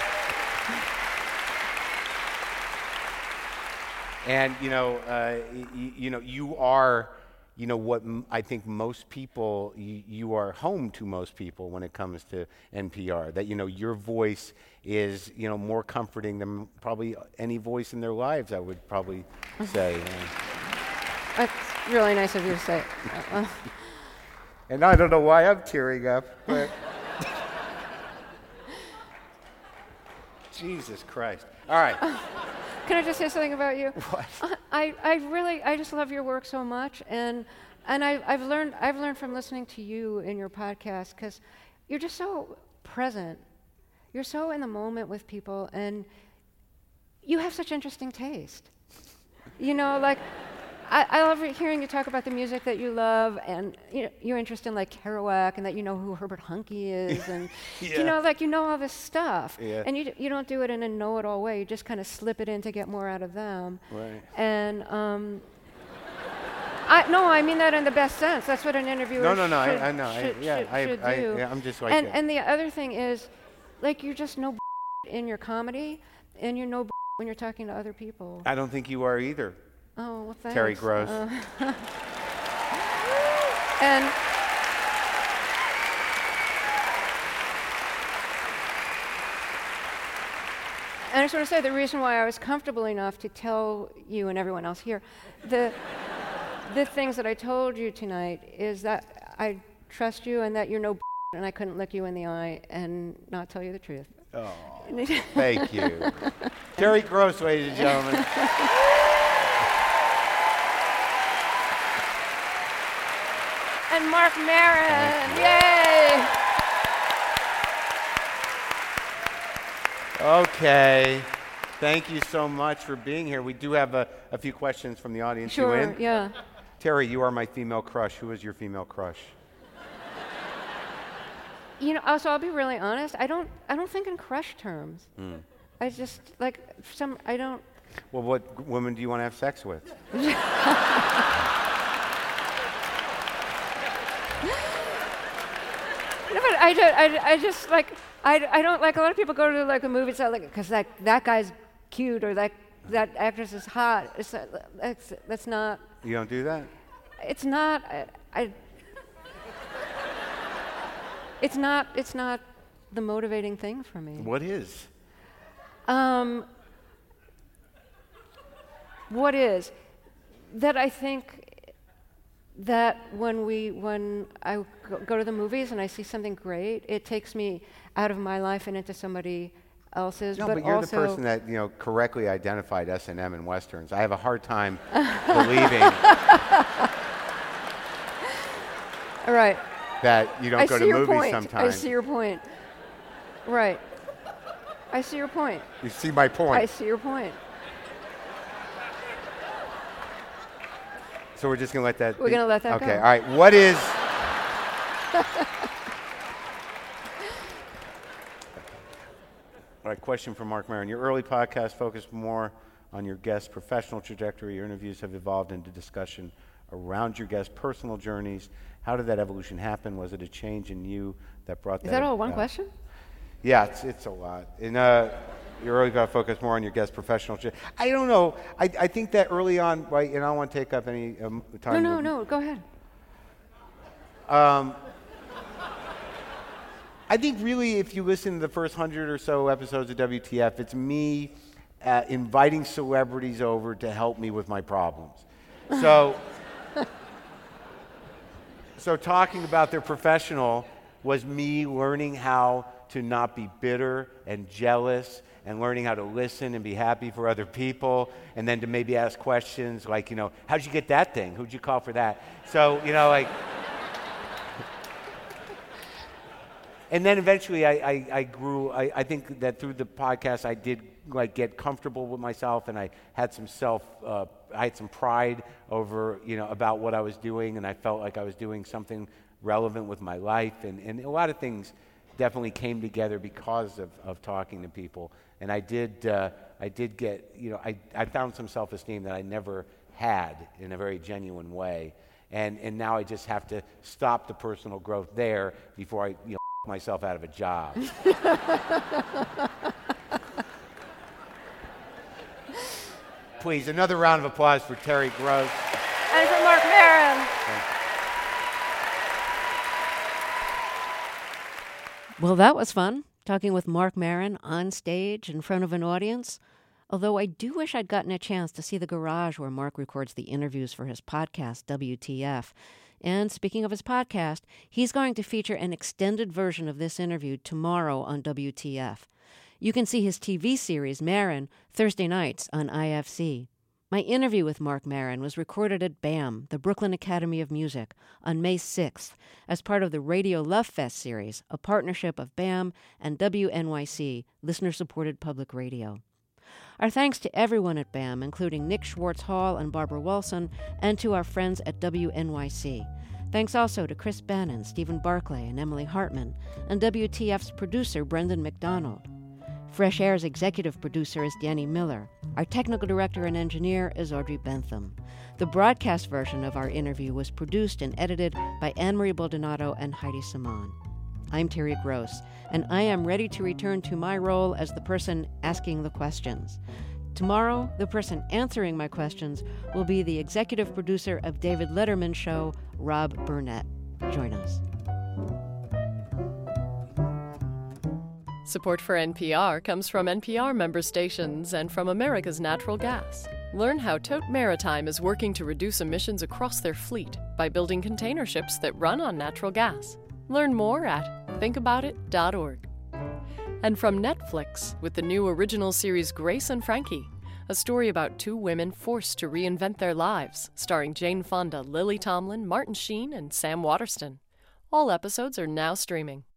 and you know, uh, y- y- you know, you are, you know, what m- I think most people, y- you are home to most people when it comes to N P R. That you know, your voice is, you know, more comforting than probably any voice in their lives. I would probably say. Uh, That's really nice of you to say. Uh, and I don't know why I'm tearing up, but Jesus Christ! All right. Can I just say something about you? What? I, I really, I just love your work so much, and and I, I've learned, I've learned from listening to you in your podcast, because you're just so present. You're so in the moment with people, and you have such interesting taste. You know, like, I, I love hearing you talk about the music that you love, and you know, your interest in like Kerouac, and that you know who Herbert Huncke is, and Yeah. you know, like you know all this stuff, Yeah. and you d- you don't do it in a know-it-all way. You just kind of slip it in to get more out of them. Right. And um, I no, I mean that in the best sense. That's what an interviewer No, no, no. should, I, I know. I, should, yeah, should, I, should I, do. yeah, I'm just like and that. and the other thing is, like, you're just no in your comedy, and you're no when you're talking to other people. I don't think you are either. Oh, well, thanks. Terry Gross. Uh, and and I just want to say the reason why I was comfortable enough to tell you and everyone else here the the things that I told you tonight is that I trust you and that you're no and I couldn't look you in the eye and not tell you the truth. Oh, thank you. Terry Gross, ladies and gentlemen. And Mark Maron, yay! Okay. Thank you so much for being here. We do have a, a few questions from the audience. Sure, You in? yeah. Terry, you are my female crush. Who is your female crush? You know, also I'll be really honest. I don't, I don't think in crush terms. Mm. I just like some. I don't. Well, what g- woman do you want to have sex with? No, but I don't. I, I just like. I, I don't like a lot of people go to like a movie and say like because that that guy's cute or that that actress is hot. It's not, that's that's not. You don't do that? It's not. I, I. It's not. It's not the motivating thing for me. What is? Um, what is that? I think that when we when I go, go to the movies and I see something great, it takes me out of my life and into somebody else's. No, but, but, you're also, the person that you know correctly identified S and M and westerns. I have a hard time believing all right. that you don't I go see to your movies point. sometimes. I see your point. Right. I see your point. You see my point. I see your point. So we're just gonna let that. We're be? gonna let that okay. go. All right. What is? All right. Question from Mark Maron. Your early podcast focused more on your guest's professional trajectory. Your interviews have evolved into discussion around your guest's personal journeys. How did that evolution happen? Was it a change in you that brought that? Is that all one about? question? Yeah, it's it's a lot. In uh, your early podcast focused more on your guest's professional. Tra- I don't know. I I think that early on, right? And I don't want to take up any um, No, time. no, with- no. Go ahead. Um, I think really, if you listen to the first hundred or so episodes of W T F, it's me uh, inviting celebrities over to help me with my problems. So, so talking about their professional was me learning how to not be bitter and jealous, and learning how to listen and be happy for other people, and then to maybe ask questions like, you know, how'd you get that thing? Who'd you call for that? So, you know, like. And then eventually I, I, I grew, I, I think that through the podcast I did like get comfortable with myself, and I had some self, uh, I had some pride over, you know, about what I was doing, and I felt like I was doing something relevant with my life, and, and a lot of things definitely came together because of, of talking to people. And I did, uh, I did get, you know, I, I found some self-esteem that I never had in a very genuine way. And, and now I just have to stop the personal growth there before I, you know, myself out of a job. Please, another round of applause for Terry Gross. And for Marc Maron. Well, that was fun, talking with Marc Maron on stage in front of an audience. Although I do wish I'd gotten a chance to see the garage where Marc records the interviews for his podcast, W T F. And speaking of his podcast, he's going to feature an extended version of this interview tomorrow on W T F. You can see his T V series, Maron, Thursday nights on I F C. My interview with Marc Maron was recorded at BAM, the Brooklyn Academy of Music, on May sixth as part of the Radio Love Fest series, a partnership of BAM and W N Y C, listener-supported public radio. Our thanks to everyone at BAM, including Nick Schwartz-Hall and Barbara Wilson, and to our friends at W N Y C. Thanks also to Chris Bannon, Stephen Barclay, and Emily Hartman, and W T F's producer, Brendan McDonald. Fresh Air's executive producer is Danny Miller. Our technical director and engineer is Audrey Bentham. The broadcast version of our interview was produced and edited by Anne-Marie Baldonado and Heidi Simon. I'm Terry Gross, and I am ready to return to my role as the person asking the questions. Tomorrow, the person answering my questions will be the executive producer of David Letterman's show, Rob Burnett. Join us. Support for N P R comes from N P R member stations and from America's Natural Gas. Learn how Tote Maritime is working to reduce emissions across their fleet by building container ships that run on natural gas. Learn more at think about it dot org. And from Netflix with the new original series Grace and Frankie, a story about two women forced to reinvent their lives, starring Jane Fonda, Lily Tomlin, Martin Sheen, and Sam Waterston. All episodes are now streaming.